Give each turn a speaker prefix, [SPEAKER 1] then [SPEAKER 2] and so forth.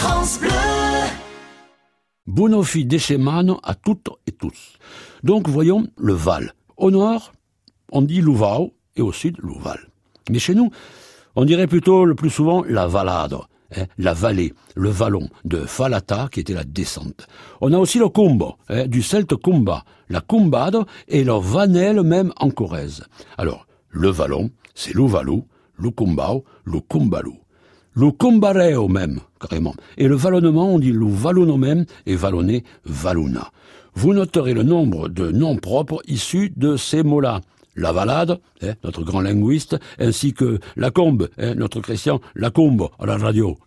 [SPEAKER 1] France Bleu.
[SPEAKER 2] Buono fi de semana à toutes et tous. Donc voyons le Val. Au nord, on dit Louvao et au sud, Louval. Mais chez nous, on dirait plutôt le plus souvent la Valade, la vallée, le vallon de Falata qui était la descente. On a aussi le Combo, du celte Comba, la Combade et le Vanel même en Corrèze. Alors, le vallon, c'est Louvalou, le Combao, le Combalou. Le combareo même, carrément. Et le vallonnement, on dit le vallonno même et vallonné, vallona. Vous noterez le nombre de noms propres issus de ces mots-là. La Valade, notre grand linguiste, ainsi que la Combe, notre Christian Lacombe à la radio.